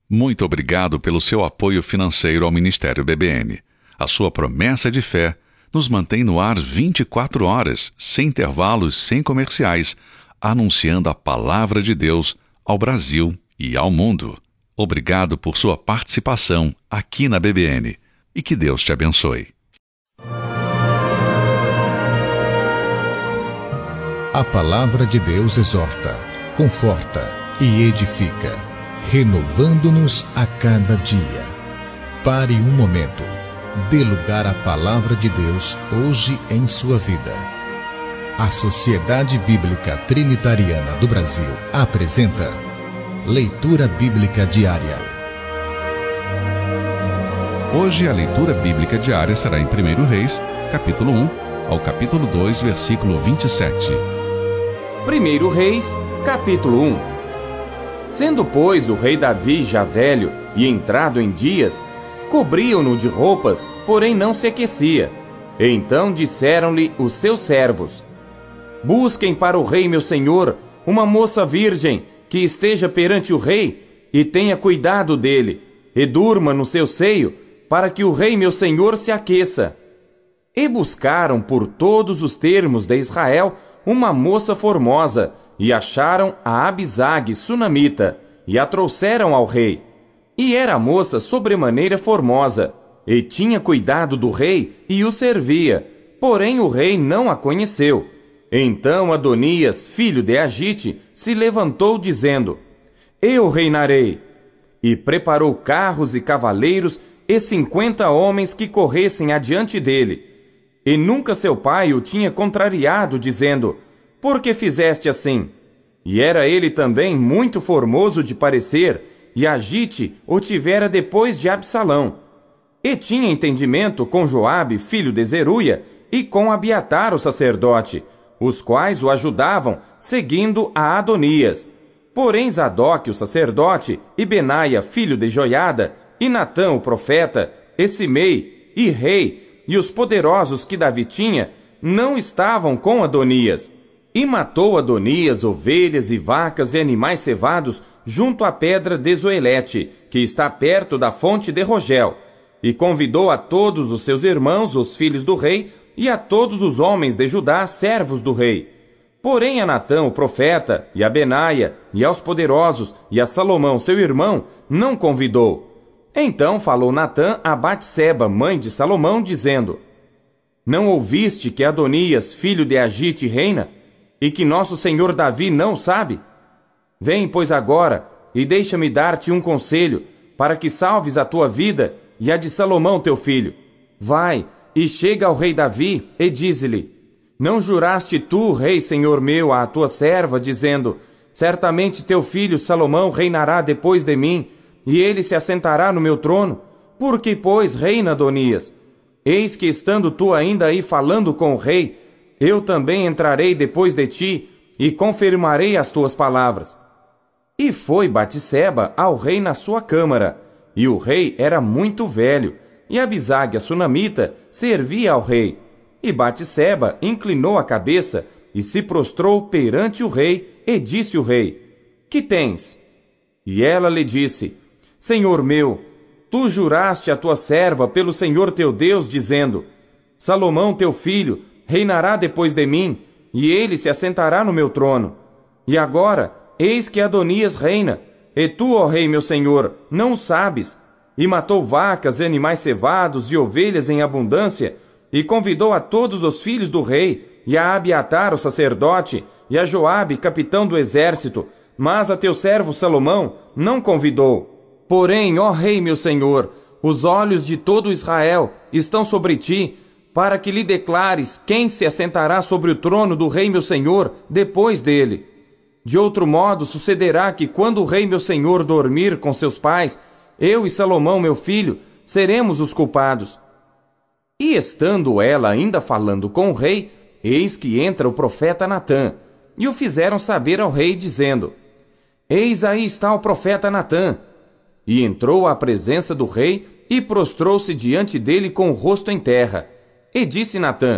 Muito obrigado pelo seu apoio financeiro ao Ministério BBN. A sua promessa de fé nos mantém no ar 24 horas, sem intervalos, sem comerciais, anunciando a palavra de Deus ao Brasil e ao mundo. Obrigado por sua participação aqui na BBN e que Deus te abençoe. A palavra de Deus exorta, conforta e edifica, renovando-nos a cada dia. Pare um momento. Dê lugar à palavra de Deus hoje em sua vida. A Sociedade Bíblica Trinitariana do Brasil apresenta Leitura Bíblica Diária. Hoje a leitura bíblica diária será em 1 Reis, capítulo 1, ao capítulo 2, versículo 27. 1 Reis, capítulo 1. Sendo, pois, o rei Davi já velho e entrado em dias, cobriam-no de roupas, porém não se aquecia. Então disseram-lhe os seus servos: Busquem para o rei meu senhor uma moça virgem que esteja perante o rei e tenha cuidado dele, e durma no seu seio, para que o rei meu senhor se aqueça. E buscaram por todos os termos de Israel uma moça formosa, e acharam a Abisag, sunamita, e a trouxeram ao rei. E era a moça sobremaneira formosa, e tinha cuidado do rei e o servia, porém o rei não a conheceu. Então Adonias, filho de Agite, se levantou dizendo: Eu reinarei. E preparou carros e cavaleiros e 50 homens que corressem adiante dele. E nunca seu pai o tinha contrariado, dizendo: Por que fizeste assim? E era ele também muito formoso de parecer, e Agite o tivera depois de Absalão. E tinha entendimento com Joabe, filho de Zeruia, e com Abiatar o sacerdote, os quais o ajudavam, seguindo a Adonias. Porém Zadok o sacerdote, e Benaia, filho de Joiada, e Natã o profeta, e Simei, e rei, e os poderosos que Davi tinha, não estavam com Adonias. E matou Adonias ovelhas e vacas e animais cevados junto à pedra de Zoelete, que está perto da fonte de Rogel, e convidou a todos os seus irmãos, os filhos do rei, e a todos os homens de Judá, servos do rei. Porém a Natã, o profeta, e a Benaia, e aos poderosos, e a Salomão, seu irmão, não convidou. Então falou Natã a Batseba, mãe de Salomão, dizendo: Não ouviste que Adonias, filho de Agite, reina, e que nosso senhor Davi não o sabe? Vem, pois, agora, e deixa-me dar-te um conselho, para que salves a tua vida e a de Salomão teu filho. Vai, e chega ao rei Davi, e dize-lhe: Não juraste tu, rei senhor meu, à tua serva, dizendo: Certamente teu filho Salomão reinará depois de mim, e ele se assentará no meu trono? Por que, pois, reina Adonias? Eis que, estando tu ainda aí falando com o rei, eu também entrarei depois de ti, e confirmarei as tuas palavras. E foi Batseba ao rei na sua câmara, e o rei era muito velho, e Abisag, a sunamita, servia ao rei. E Batseba inclinou a cabeça, e se prostrou perante o rei, e disse o rei: Que tens? E ela lhe disse: Senhor meu, tu juraste a tua serva pelo Senhor teu Deus, dizendo: Salomão teu filho reinará depois de mim, e ele se assentará no meu trono. E agora, eis que Adonias reina, e tu, ó rei meu senhor, não o sabes, e matou vacas e animais cevados e ovelhas em abundância, e convidou a todos os filhos do rei, e a Abiatar o sacerdote, e a Joabe, capitão do exército, mas a teu servo Salomão não convidou. Porém, ó rei meu senhor, os olhos de todo Israel estão sobre ti, para que lhe declares quem se assentará sobre o trono do rei meu senhor depois dele. De outro modo sucederá que, quando o rei meu senhor dormir com seus pais, eu e Salomão meu filho seremos os culpados. E estando ela ainda falando com o rei, eis que entra o profeta Natã, e o fizeram saber ao rei, dizendo: Eis aí está o profeta Natã. E entrou à presença do rei, e prostrou-se diante dele com o rosto em terra. E disse Natã: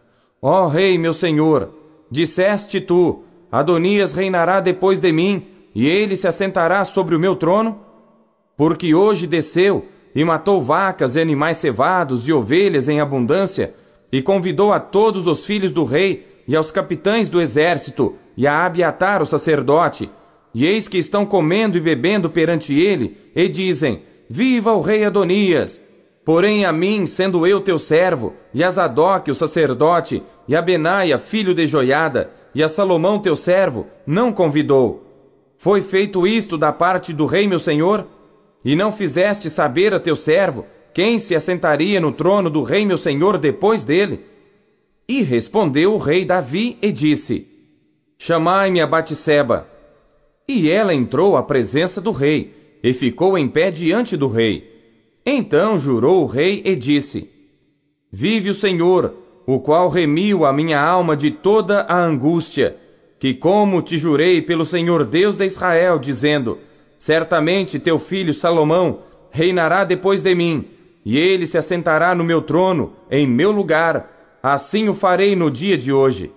Ó rei, meu senhor, disseste tu: Adonias reinará depois de mim, e ele se assentará sobre o meu trono? Porque hoje desceu e matou vacas e animais cevados e ovelhas em abundância, e convidou a todos os filhos do rei e aos capitães do exército e a Abiatar o sacerdote, e eis que estão comendo e bebendo perante ele, e dizem: Viva o rei Adonias! Porém a mim, sendo eu teu servo, e a Zadok o sacerdote, e a Benaia filho de Joiada, e a Salomão teu servo, não convidou. Foi feito isto da parte do rei meu senhor? E não fizeste saber a teu servo quem se assentaria no trono do rei meu senhor depois dele? E respondeu o rei Davi e disse: Chamai-me a Batseba. E ela entrou à presença do rei, e ficou em pé diante do rei. Então jurou o rei e disse: Vive o Senhor, o qual remiu a minha alma de toda a angústia, que como te jurei pelo Senhor Deus de Israel, dizendo: Certamente teu filho Salomão reinará depois de mim, e ele se assentará no meu trono, em meu lugar, assim o farei no dia de hoje.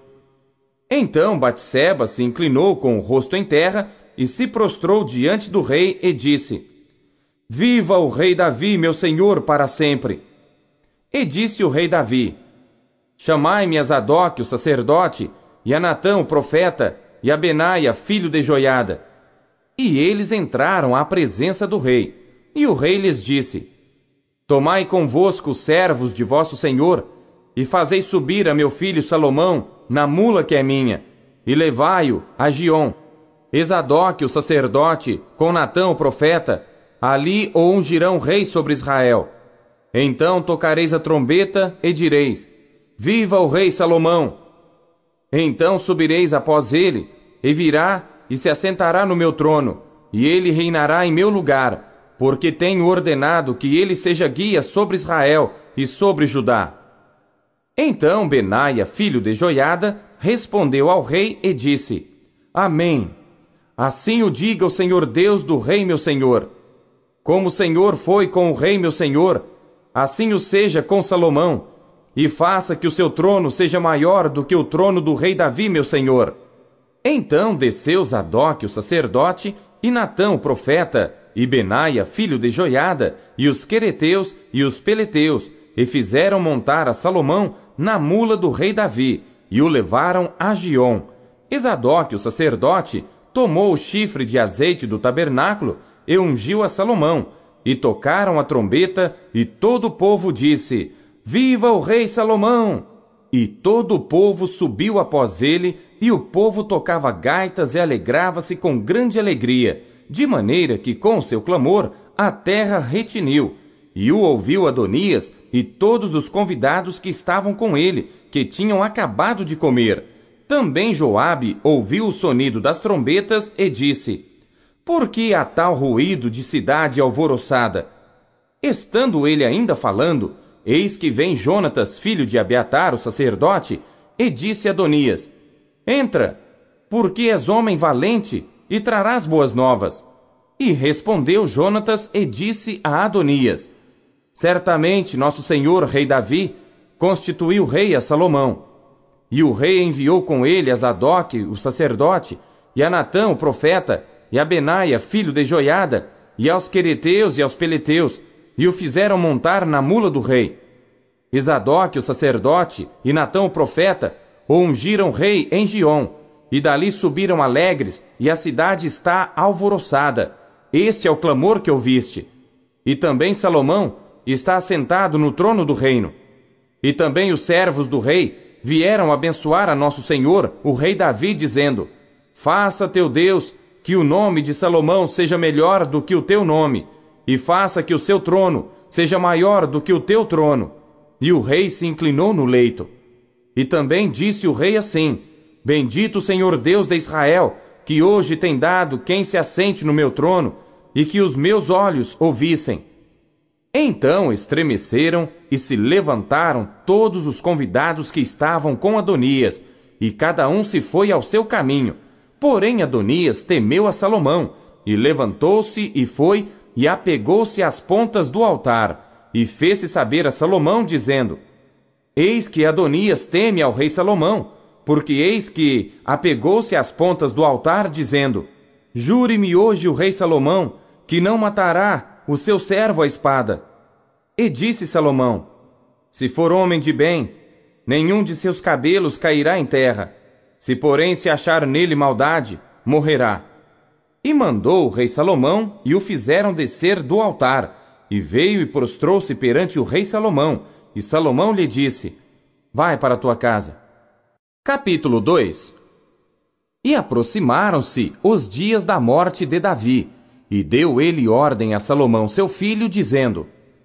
Então Batseba se inclinou com o rosto em terra e se prostrou diante do rei e disse: Viva o rei Davi, meu senhor, para sempre. E disse o rei Davi: Chamai-me a Zadok, o sacerdote, e a Natã, o profeta, e a Benaia, filho de Joiada. E eles entraram à presença do rei. E o rei lhes disse: Tomai convosco os servos de vosso senhor, e fazei subir a meu filho Salomão na mula que é minha, e levai-o a Giom. E Zadok, o sacerdote, com Natã, o profeta, ali o ungirão rei sobre Israel. Então tocareis a trombeta e direis: Viva o rei Salomão! Então subireis após ele, e virá e se assentará no meu trono, e ele reinará em meu lugar, porque tenho ordenado que ele seja guia sobre Israel e sobre Judá. Então Benaia, filho de Joiada, respondeu ao rei e disse: Amém. Assim o diga o Senhor Deus do rei meu senhor. Como o Senhor foi com o rei meu senhor, assim o seja com Salomão, e faça que o seu trono seja maior do que o trono do rei Davi meu senhor. Então desceu Zadok o sacerdote, e Natã o profeta, e Benaia filho de Joiada, e os quereteus e os peleteus, e fizeram montar a Salomão na mula do rei Davi, e o levaram a Giom. E Zadok o sacerdote tomou o chifre de azeite do tabernáculo e ungiu a Salomão, e tocaram a trombeta, e todo o povo disse: Viva o rei Salomão! E todo o povo subiu após ele, e o povo tocava gaitas e alegrava-se com grande alegria, de maneira que com seu clamor a terra retiniu. E o ouviu Adonias e todos os convidados que estavam com ele, que tinham acabado de comer. Também Joabe ouviu o sonido das trombetas e disse: Por que há tal ruído de cidade alvoroçada? Estando ele ainda falando, eis que vem Jonatas, filho de Abiatar, o sacerdote, e disse a Adonias: Entra, porque és homem valente, e trarás boas novas. E respondeu Jonatas e disse a Adonias: Certamente nosso senhor rei Davi constituiu rei a Salomão. E o rei enviou com ele a Zadok, o sacerdote, e a Natã, o profeta, e a Benaia, filho de Joiada, e aos quereteus e aos peleteus, e o fizeram montar na mula do rei. E Zadok, o sacerdote, e Natã, o profeta, o ungiram rei em Giom, e dali subiram alegres, e a cidade está alvoroçada. Este é o clamor que ouviste. E também Salomão está assentado no trono do reino. E também os servos do rei vieram abençoar a nosso senhor, o rei Davi, dizendo: Faça teu Deus que o nome de Salomão seja melhor do que o teu nome, e faça que o seu trono seja maior do que o teu trono. E o rei se inclinou no leito. E também disse o rei assim: Bendito o Senhor Deus de Israel, que hoje tem dado quem se assente no meu trono, e que os meus olhos ouvissem. Então estremeceram e se levantaram todos os convidados que estavam com Adonias, e cada um se foi ao seu caminho. Porém Adonias temeu a Salomão, e levantou-se e foi, e apegou-se às pontas do altar, e fez-se saber a Salomão, dizendo: Eis que Adonias teme ao rei Salomão, porque eis que apegou-se às pontas do altar, dizendo: Jure-me hoje o rei Salomão, que não matará o seu servo à espada. E disse Salomão: se for homem de bem, nenhum de seus cabelos cairá em terra. Se porém se achar nele maldade, morrerá. E mandou o rei Salomão, e o fizeram descer do altar. E veio e prostrou-se perante o rei Salomão. E Salomão lhe disse: vai para a tua casa. Capítulo 2. E aproximaram-se os dias da morte de Davi, e deu ele ordem a Salomão seu filho, dizendo: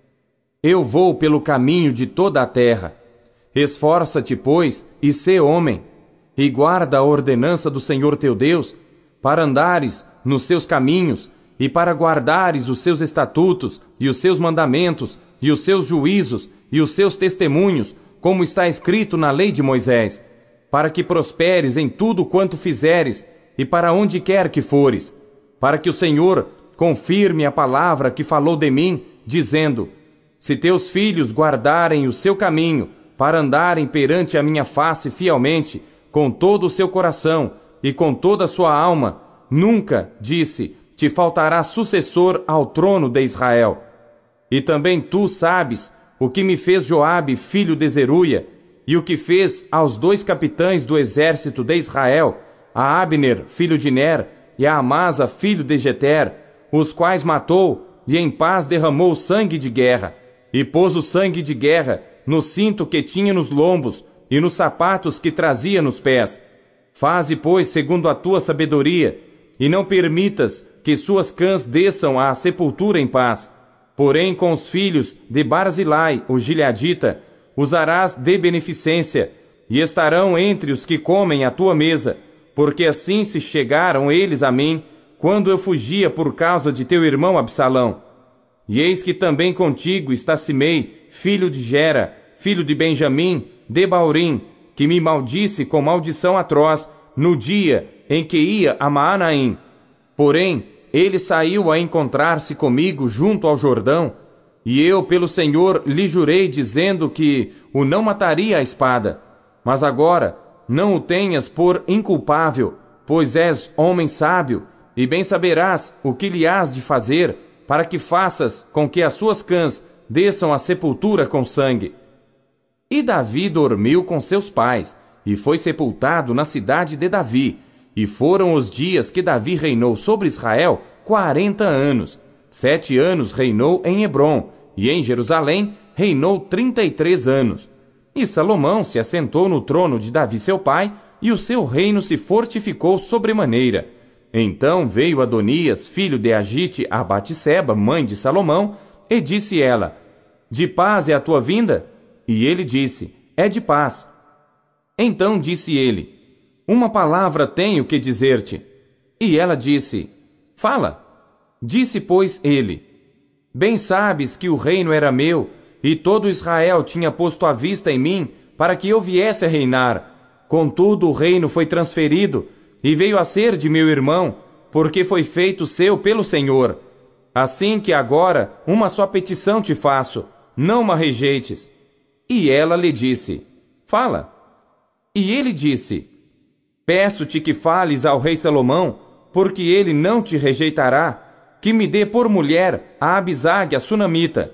eu vou pelo caminho de toda a terra. Esforça-te, pois, e sê homem, e guarda a ordenança do Senhor teu Deus, para andares nos seus caminhos, e para guardares os seus estatutos, e os seus mandamentos, e os seus juízos, e os seus testemunhos, como está escrito na lei de Moisés, para que prosperes em tudo quanto fizeres, e para onde quer que fores, para que o Senhor confirme a palavra que falou de mim, dizendo: se teus filhos guardarem o seu caminho, para andarem perante a minha face fielmente, com todo o seu coração e com toda a sua alma, nunca, disse, te faltará sucessor ao trono de Israel. E também tu sabes o que me fez Joabe, filho de Zeruia, e o que fez aos 2 capitães do exército de Israel, a Abner, filho de Ner, e a Amasa, filho de Jeter, os quais matou, e em paz derramou sangue de guerra, e pôs o sangue de guerra no cinto que tinha nos lombos, e nos sapatos que trazia nos pés. Faze, pois, segundo a tua sabedoria, e não permitas que suas cãs desçam à sepultura em paz. Porém, com os filhos de Barzilai, o gileadita, usarás de beneficência, e estarão entre os que comem à tua mesa, porque assim se chegaram eles a mim, quando eu fugia por causa de teu irmão Absalão. E eis que também contigo está Simei, filho de Gera, filho de Benjamim, de Baurim, que me maldisse com maldição atroz, no dia em que ia a Maanaim. Porém, ele saiu a encontrar-se comigo junto ao Jordão, e eu pelo Senhor lhe jurei, dizendo que o não mataria à espada. Mas agora não o tenhas por inculpável, pois és homem sábio, e bem saberás o que lhe hás de fazer, para que faças com que as suas cãs desçam à sepultura com sangue. E Davi dormiu com seus pais, e foi sepultado na cidade de Davi. E foram os dias que Davi reinou sobre Israel 40 anos. 7 anos reinou em Hebrom, e em Jerusalém reinou 33 anos. E Salomão se assentou no trono de Davi seu pai, e o seu reino se fortificou sobremaneira. Então veio Adonias, filho de Agite, a Batseba, mãe de Salomão, e disse ela: de paz é a tua vinda? E ele disse: é de paz. Então disse ele: uma palavra tenho que dizer-te. E ela disse: fala. Disse, pois, ele: bem sabes que o reino era meu, e todo Israel tinha posto a vista em mim, para que eu viesse a reinar. Contudo, o reino foi transferido, e veio a ser de meu irmão, porque foi feito seu pelo Senhor. Assim que agora uma só petição te faço, não uma rejeites. E ela lhe disse: fala. E ele disse: peço-te que fales ao rei Salomão, porque ele não te rejeitará, que me dê por mulher a Abisag, a sunamita.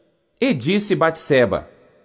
E disse Batseba: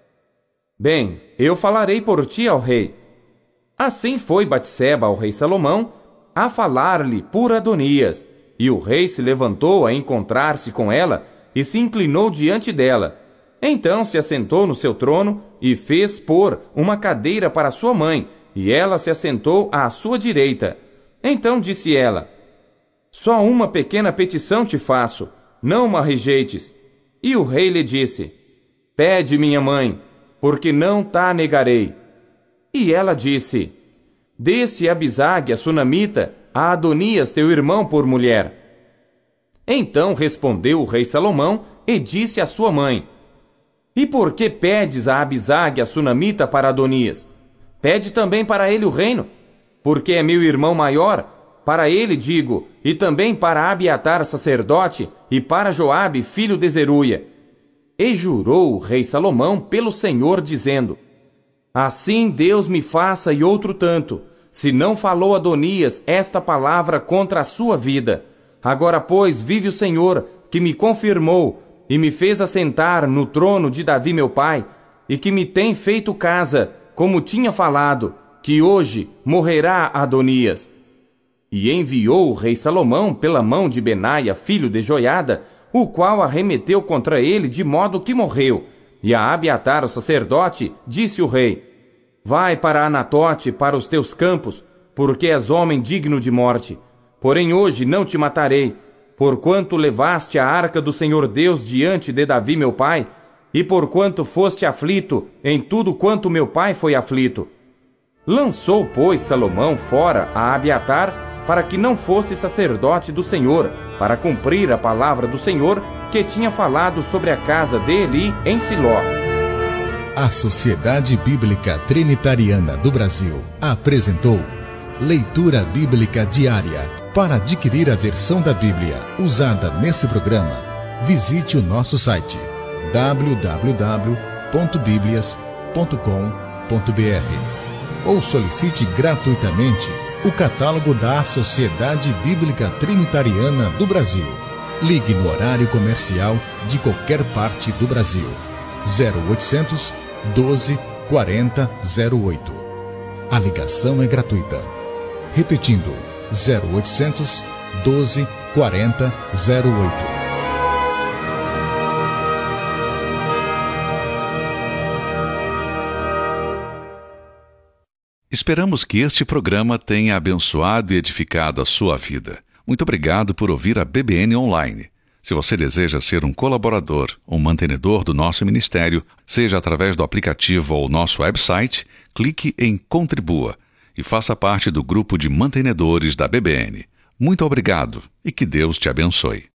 bem, eu falarei por ti ao rei. Assim foi Batseba ao rei Salomão, a falar-lhe por Adonias, e o rei se levantou a encontrar-se com ela, e se inclinou diante dela. Então se assentou no seu trono, e fez pôr uma cadeira para sua mãe, e ela se assentou à sua direita. Então disse ela: só uma pequena petição te faço, não uma rejeites. E o rei lhe disse: pede, minha mãe, porque não ta negarei. E ela disse: dê-se Abisag, a sunamita, a Adonias, teu irmão, por mulher. Então respondeu o rei Salomão e disse à sua mãe: e por que pedes a Abisag, a sunamita, para Adonias? Pede também para ele o reino, porque é meu irmão maior. Para ele digo, e também para Abiatar, sacerdote, e para Joabe, filho de Zeruia. E jurou o rei Salomão pelo Senhor, dizendo: assim Deus me faça e outro tanto, se não falou Adonias esta palavra contra a sua vida, Agora, pois, vive o Senhor, que me confirmou e me fez assentar no trono de Davi meu pai, e que me tem feito casa, como tinha falado, que hoje morrerá Adonias. E enviou o rei Salomão pela mão de Benaia, filho de Joiada, o qual arremeteu contra ele de modo que morreu. E a Abiatar, o sacerdote, disse o rei: Vai para Anatote, para os teus campos, porque és homem digno de morte. Porém hoje não te matarei, porquanto levaste a arca do Senhor Deus diante de Davi meu pai, e porquanto foste aflito em tudo quanto meu pai foi aflito. Lançou, pois, Salomão fora a Abiatar, para que não fosse sacerdote do Senhor, para cumprir a palavra do Senhor, que tinha falado sobre a casa de Eli em Siló. A Sociedade Bíblica Trinitariana do Brasil apresentou Leitura Bíblica Diária. Para adquirir a versão da Bíblia usada nesse programa, visite o nosso site www.biblias.com.br ou solicite gratuitamente o catálogo da Sociedade Bíblica Trinitariana do Brasil. Ligue no horário comercial de qualquer parte do Brasil. 0800 12 40 08. A ligação é gratuita. Repetindo, 0800 12 40 08. Esperamos que este programa tenha abençoado e edificado a sua vida. Muito obrigado por ouvir a BBN Online. Se você deseja ser um colaborador, um mantenedor do nosso ministério, seja através do aplicativo ou nosso website, clique em Contribua e faça parte do grupo de mantenedores da BBN. Muito obrigado e que Deus te abençoe.